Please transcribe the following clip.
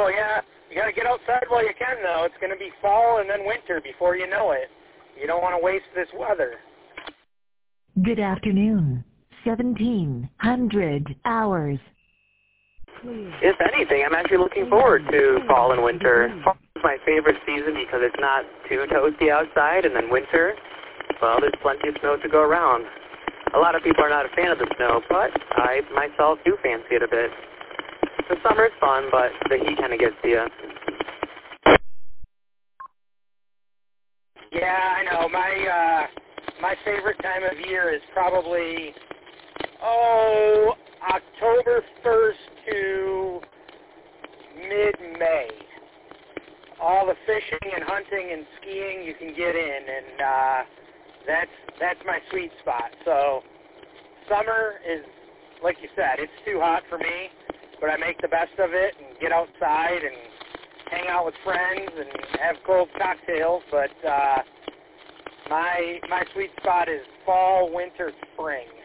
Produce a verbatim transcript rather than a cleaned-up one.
cool. Yeah, you got to get outside while you can, though. It's going to be fall and then winter before you know it. You don't want to waste this weather. Good afternoon. seventeen hundred hours. If anything, I'm actually looking forward to fall and winter. Fall is my favorite season because it's not too toasty outside, and then winter, well, there's plenty of snow to go around. A lot of people are not a fan of the snow, but I myself do fancy it a bit. The summer's fun, but the heat kind of gets to you. Yeah, I know. My uh, my favorite time of year is probably, oh, October first to mid-May. All the fishing and hunting and skiing you can get in, and uh, that's that's my sweet spot. So summer is, like you said, it's too hot for me, but I make the best of it and get outside and hang out with friends and have cold cocktails. But uh, my my sweet spot is fall, winter, spring.